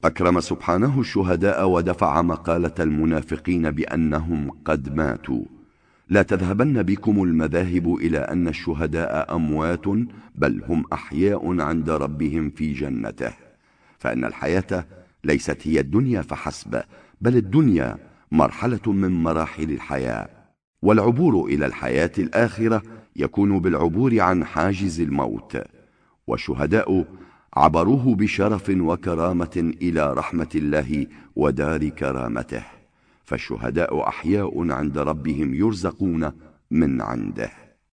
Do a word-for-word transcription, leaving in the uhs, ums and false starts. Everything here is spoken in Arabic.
أكرم سبحانه الشهداء ودفع مقالة المنافقين بأنهم قد ماتوا. لا تذهبن بكم المذاهب إلى أن الشهداء أموات، بل هم أحياء عند ربهم في جنته، فإن الحياة ليست هي الدنيا فحسب، بل الدنيا مرحلة من مراحل الحياة، والعبور إلى الحياة الآخرة يكون بالعبور عن حاجز الموت. والشهداء عبروه بشرف وكرامة إلى رحمة الله ودار كرامته، فالشهداء أحياء عند ربهم يرزقون من عنده.